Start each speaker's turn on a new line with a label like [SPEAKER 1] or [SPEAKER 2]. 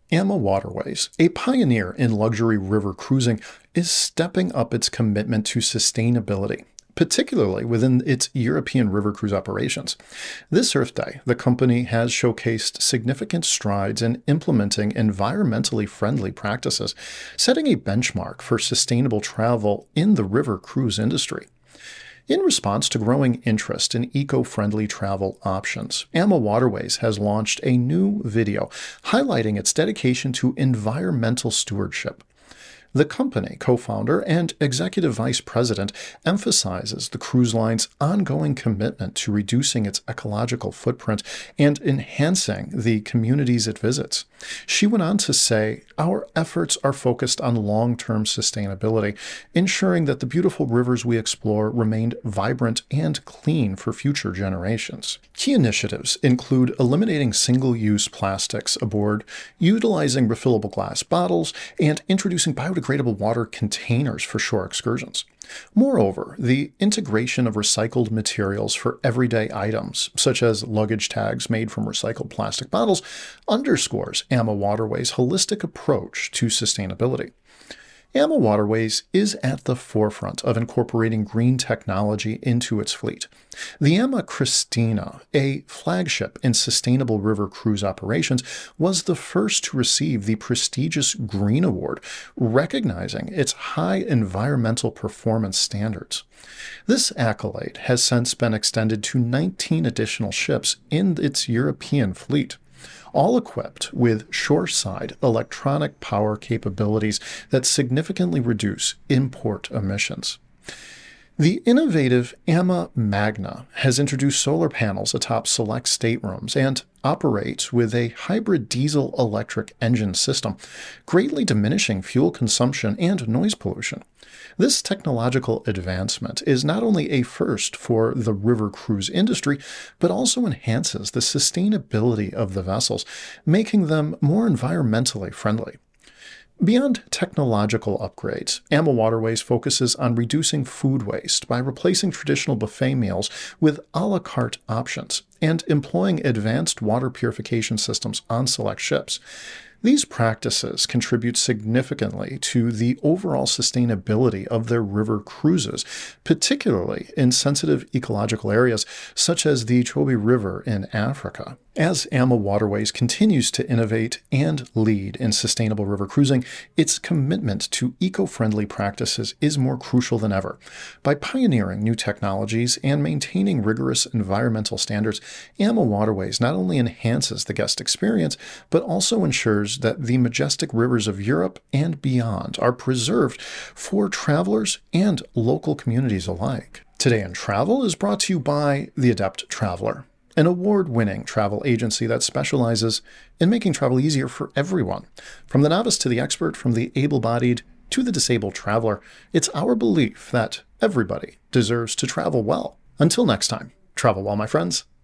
[SPEAKER 1] AMA Waterways, a pioneer in luxury river cruising, is stepping up its commitment to sustainability, particularly within its European river cruise operations. This Earth Day, the company has showcased significant strides in implementing environmentally friendly practices, setting a benchmark for sustainable travel in the river cruise industry. In response to growing interest in eco-friendly travel options, AMA Waterways has launched a new video highlighting its dedication to environmental stewardship. The company co-founder and executive vice president emphasizes the cruise line's ongoing commitment to reducing its ecological footprint and enhancing the communities it visits. She went on to say, "Our efforts are focused on long-term sustainability, ensuring that the beautiful rivers we explore remain vibrant and clean for future generations." Key initiatives include eliminating single-use plastics aboard, utilizing refillable glass bottles, and introducing biodegradable water containers for shore excursions. Moreover, the integration of recycled materials for everyday items, such as luggage tags made from recycled plastic bottles, underscores AMA Waterways' holistic approach to sustainability. AMA Waterways is at the forefront of incorporating green technology into its fleet. The AMA Christina, a flagship in sustainable river cruise operations, was the first to receive the prestigious Green Award, recognizing its high environmental performance standards. This accolade has since been extended to 19 additional ships in its European fleet, all equipped with shoreside electronic power capabilities that significantly reduce import emissions. The innovative AMA Magna has introduced solar panels atop select staterooms and operates with a hybrid diesel-electric engine system, greatly diminishing fuel consumption and noise pollution. This technological advancement is not only a first for the river cruise industry, but also enhances the sustainability of the vessels, making them more environmentally friendly. Beyond technological upgrades, AMA Waterways focuses on reducing food waste by replacing traditional buffet meals with a la carte options and employing advanced water purification systems on select ships. These practices contribute significantly to the overall sustainability of their river cruises, particularly in sensitive ecological areas such as the Chobe River in Africa. As AMA Waterways continues to innovate and lead in sustainable river cruising, its commitment to eco-friendly practices is more crucial than ever. By pioneering new technologies and maintaining rigorous environmental standards, AMA Waterways not only enhances the guest experience, but also ensures that the majestic rivers of Europe and beyond are preserved for travelers and local communities alike. Today in Travel is brought to you by The Adept Traveler, an award-winning travel agency that specializes in making travel easier for everyone. From the novice to the expert, from the able-bodied to the disabled traveler, it's our belief that everybody deserves to travel well. Until next time, travel well, my friends.